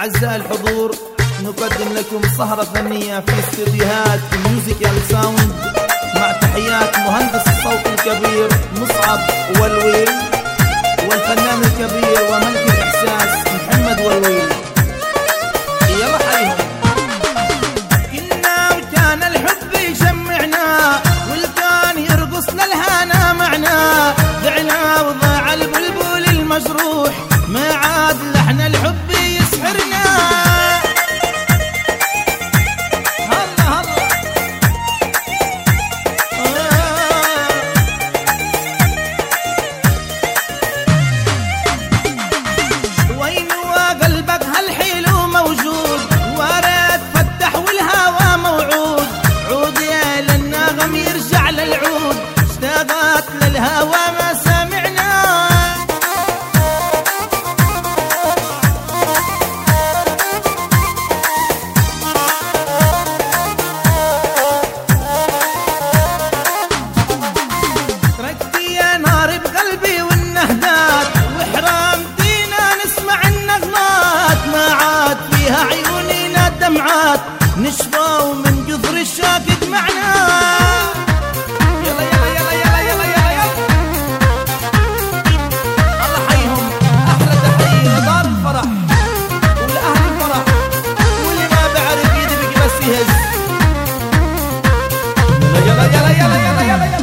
أعزائي الحضور، نقدم لكم سهرة فنية في استديوهات ميوزيكال ساوند مع تحيات مهندس الصوت الكبير مصعب والويل، والفنان الكبير وملك الإحساس محمد والويل. يلا حيهم. كنا وكان الحب يجمعنا والكان يرقصنا الهنا معنا، ضعنا وضاع البلبل المجروح ما عاد لحن الحب يسحرنا. هلا وين وقلبك هالحلو موجود، ورد فتح والهوى موعود، عود يا للنغم يرجع للعود، اشتاقت للهوى ما سمعنا. تركتي يا نار بقلبي والنهدات، وحرمتينا نسمع النغمات، ما عاد فيها عيونينا الدمعات، نشفوا من جذر الشوق دمعنا.